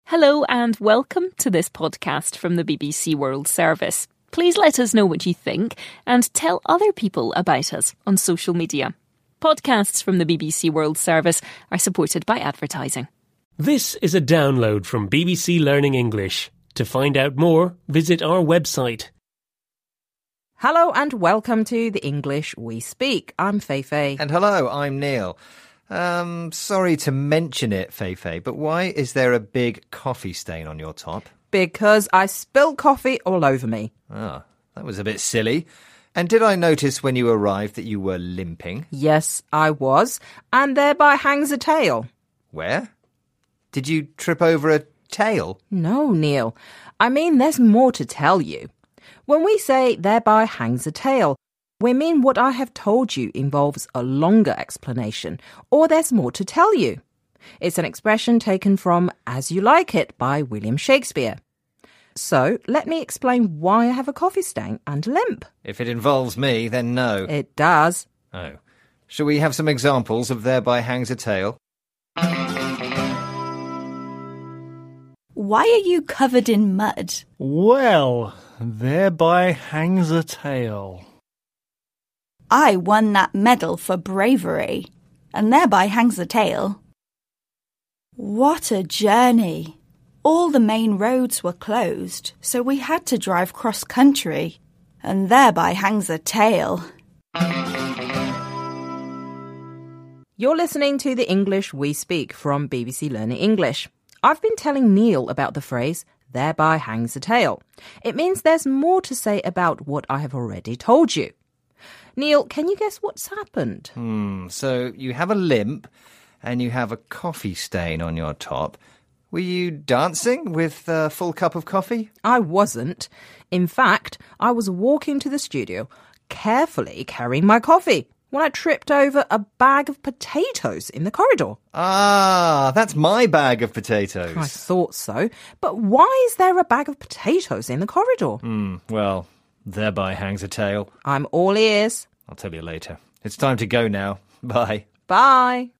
Hello and welcome to this podcast from the BBC World Service. Please let us know what you think and tell other people about us on social media. Podcasts from the BBC World Service are supported by advertising. This is a download from BBC Learning English. To find out more, visit our website. Hello and welcome to the English We Speak. I'm Feifei. And hello, I'm Neil. Sorry to mention it, Feifei, but why is there a big coffee stain on your top? Because I spilled coffee all over me. Ah, that was a bit silly. And did I notice when you arrived that you were limping? Yes, I was. And thereby hangs a tale. Where? Did you trip over a tail? No, Neil. I mean, there's more to tell you. When we say thereby hangs a tale, we mean what I have told you involves a longer explanation, or there's more to tell you. It's an expression taken from As You Like It by William Shakespeare. So, let me explain why I have a coffee stain and a limp. If it involves me, then no. It does. Oh. Shall we have some examples of thereby hangs a tale? Why are you covered in mud? Well, thereby hangs a tale. I won that medal for bravery, and thereby hangs a tale. What a journey! All the main roads were closed, so we had to drive cross-country, and thereby hangs a tale. You're listening to the English We Speak from BBC Learning English. I've been telling Neil about the phrase, thereby hangs a tale. It means there's more to say about what I have already told you. Neil, can you guess what's happened? So you have a limp and you have a coffee stain on your top. Were you dancing with a full cup of coffee? I wasn't. In fact, I was walking to the studio, carefully carrying my coffee, when I tripped over a bag of potatoes in the corridor. Ah, that's my bag of potatoes. I thought so. But why is there a bag of potatoes in the corridor? Well, thereby hangs a tale. I'm all ears. I'll tell you later. It's time to go now. Bye. Bye.